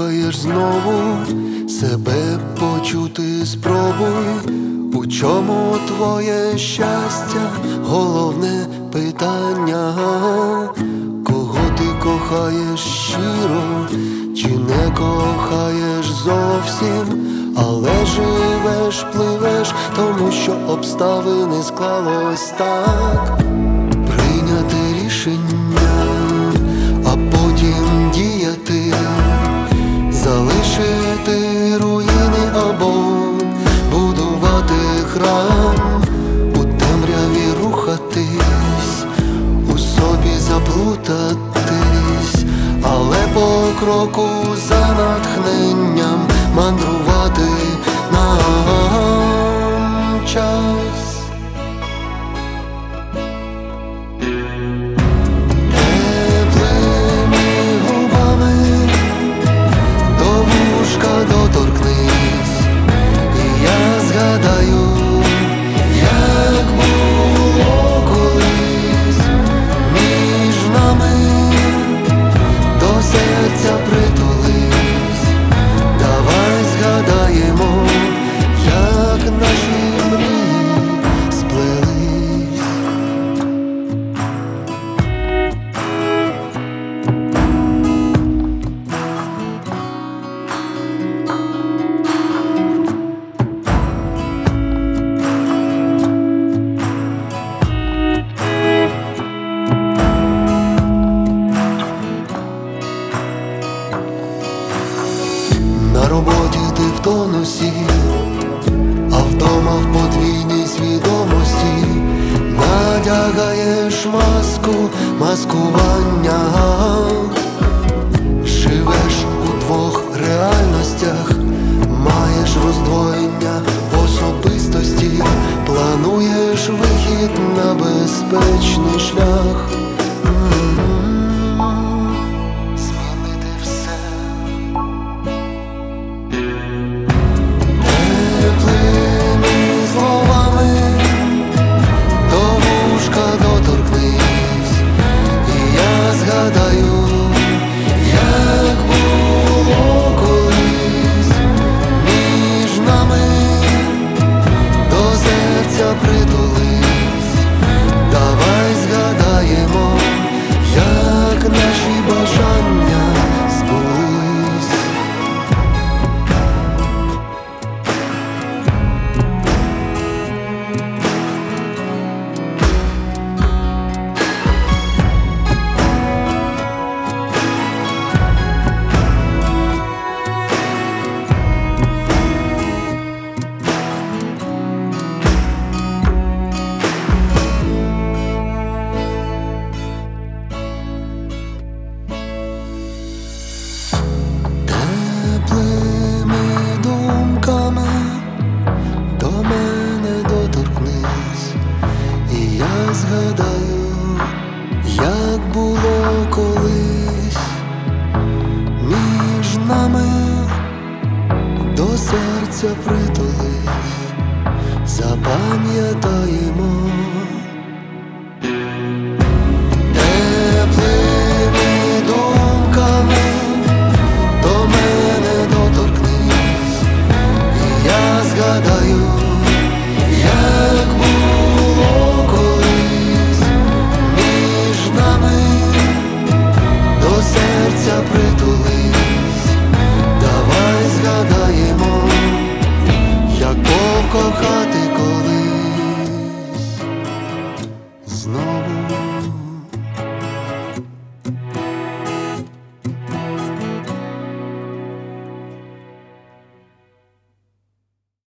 слухаєш знову, себе почути спробуй. У чому твоє щастя? Головне питання. Кого ти кохаєш щиро, чи не кохаєш зовсім? Але живеш, пливеш, тому що обставини склалось так. Прийняти рішення, а потім діяти, залишити руїни або будувати храм, у темряві рухатись, у собі заплутатись, але по кроку за натхненням мандрувати нам час. Теплими губами до вушка доторкнись, і я згадаю, як було колись між нами, до серця притулись. Давай згадаємо, як наші мрії сплелись. На роботі ти в тонусі, а вдома в подвійній свідомості надягаєш маску маскування. Живеш у двох реальностях, маєш роздвоєння особистості, плануєш вихід на безпечний шлях. Змінити все. Теплими словами до вушка доторкнись, і я згадаю, як було колись між нами, до серця притулись. Давай згадаємо, як наші бажання збулись. Теплими думками до мене доторкнись, і я згадаю, як було колись між нами, до серця притулись. Запам'ятаємо,